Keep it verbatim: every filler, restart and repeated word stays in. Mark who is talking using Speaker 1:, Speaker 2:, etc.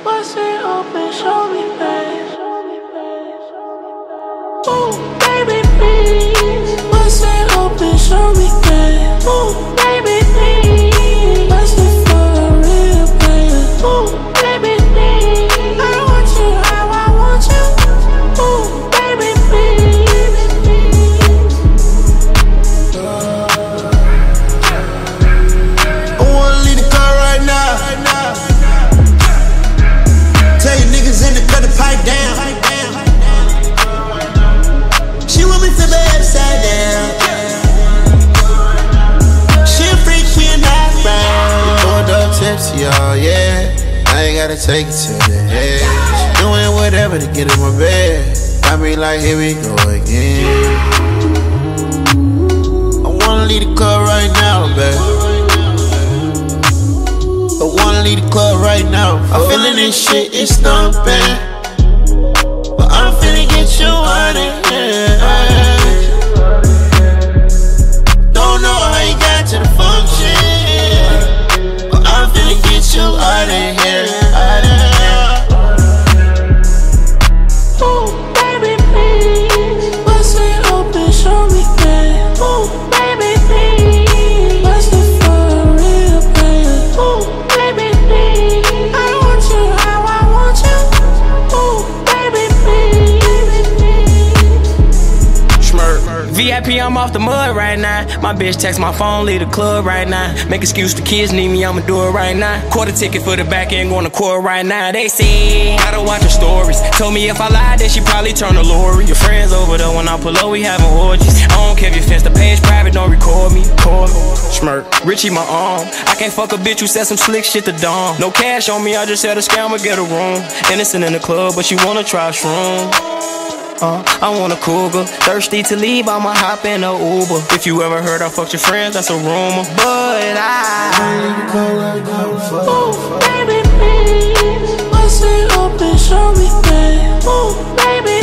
Speaker 1: Bust it open, show me, babe. Ooh, baby, please. Bust it open, show me, babe. Ooh, baby, please. Bust it for a real player. Ooh, baby, please. I want you how I want you. Ooh, baby, please.
Speaker 2: I wanna leave the car right now. Tell you niggas in the cut the pipe down. She want me to be upside down. She a freak, she a night round. Going up tipsy, oh yeah. I ain't gotta take it to the head. She doing whatever to get in my bed. I be like, here we go again. I wanna leave the club right now, babe. I wanna leave the club right now. I'm feeling this shit, it's thumping. But I'm finna get you out of here. Don't know how you got to the function, but I'm finna get you out of here. Out of here.
Speaker 1: Ooh, baby, please. Bust it open, show me, babe. Ooh, baby, please. Bust it for a real player. Ooh, baby, please. I want you how I want you. Ooh, baby, please.
Speaker 2: Schmirk.
Speaker 3: V I P, I'm off the mud right now. My bitch text my phone, leave the club right now. Make excuse the kids need me, I'ma do it right now. Quarter ticket for the back end, going to court right now. They say, gotta watch her stories. Told me if I lied, then she probably turn to Lori. Your friends over there, when I pull up, we having orgies. I don't care if you fence the page private, don't record me. Call me.
Speaker 2: Schmirk.
Speaker 3: Richie my arm. I can't fuck a bitch who said some slick shit to dawn. No cash on me, I just had a scammer get a room. Innocent in the club, but she wanna try shroom. Uh, I want a cougar. Thirsty to leave, I'ma hop in a Uber. If you ever heard I fucked your friends, that's a rumor. But I
Speaker 1: Ooh, baby, please. Bust it open, show me, babe. Ooh, baby,